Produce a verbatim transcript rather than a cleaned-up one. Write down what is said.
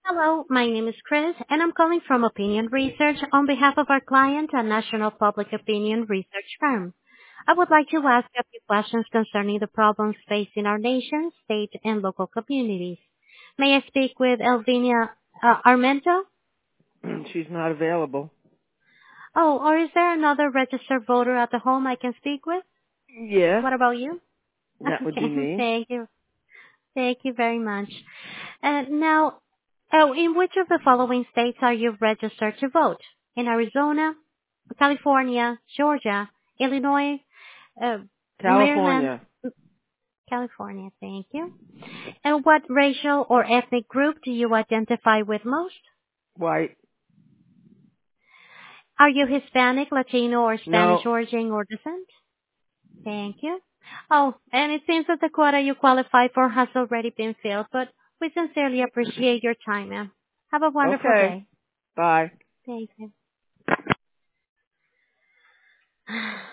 Hello, my name is Chris, and I'm calling from Opinion Research on behalf of our client, a national public opinion research firm. I would like to ask a few questions concerning the problems facing our nation, state, and local communities. May I speak with Elvina uh, Armento? She's not available. Oh, or is there another registered voter at the home I can speak with? Yeah, What about you? that would be Okay, me. thank you. Thank you very much. Uh, now, oh, in which of the following states are you registered to vote? In Arizona, California, Georgia, Illinois, uh, Maryland, California. California. Thank you. And what racial or ethnic group do you identify with most? White. Are you Hispanic, Latino, or Spanish No. origin or descent? Thank you. Oh, and it seems that the quota you qualify for has already been filled, but we sincerely appreciate your time, ma'am. Have a wonderful Okay. day. Bye. Thank you.